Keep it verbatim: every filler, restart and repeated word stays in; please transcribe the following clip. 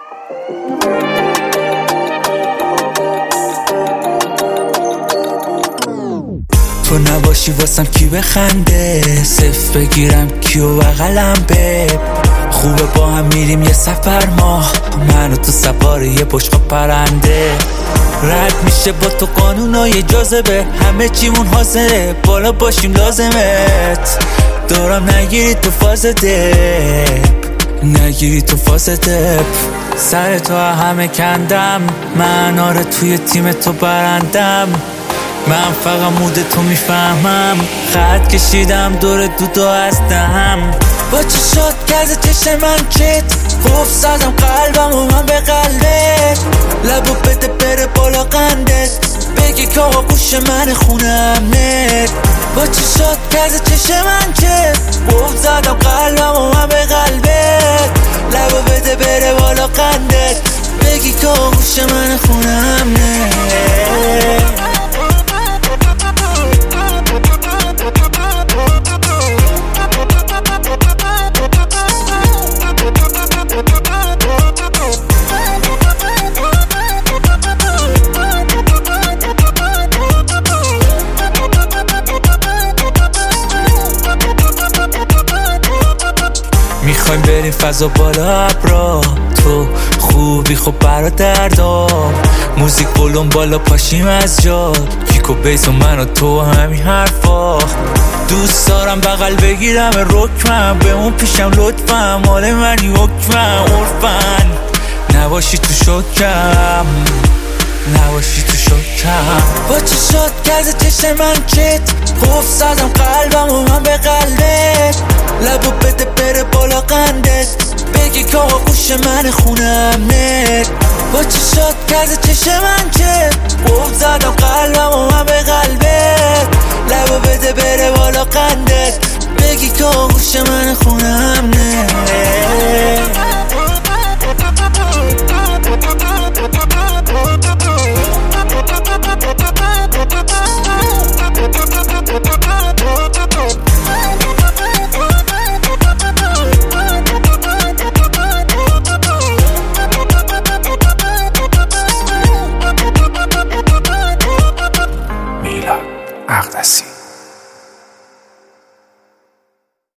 تو نباشی واسم کی بخنده، صف بگیرم کیو بغلم به خوبه با هم میریم یه سفر ما، من و تو سوار یه بشقا پرنده. رد میشه با تو قانونای جاذبه، همه چیمون حاضره بالا باشیم لازمت. دارم نگیری تو فاز دپ، نگیری تو فاز دپ. سر تو همه کندم من، آره توی تیم تو برندم. من فقط مود تو میفهمم، خط کشیدم دور دودو هستم. با چشات گرز چشم من چت خوف زدم قلبم و من به قلبت. لبو بده بره بالا قندت، بگی که آقا گوش من خونم نت. با چشات گرز چشم من چت خوف زدم قلبم و من به قلبت. لبو بده بره بالا قندت، بگی که آقا گوش من خونم نت. میخوایم بریم فضا بالا ابرا، تو خوبی خب برادردار. موزیک بلون بالا پاشیم از جا، کیک و بیس و من و تو همین حرفا. دوست دارم بغل بگیرم رکمم، به اون پیشم لطفم، مال منی حکمم عرفن. نباشی تو شکم، نباشی تو شکم. با چشات گرز چشم من چت خوف زدم قلبم و من به قلبت. لبو بده بره بالا قندت، بگی که آقا گوش من خونم نت. با چشات گرز چشم من چت خوف زدم قلبم و من به قلبت. لبو بده بره بالا قندت، بگی که آقا گوش من خونم نت.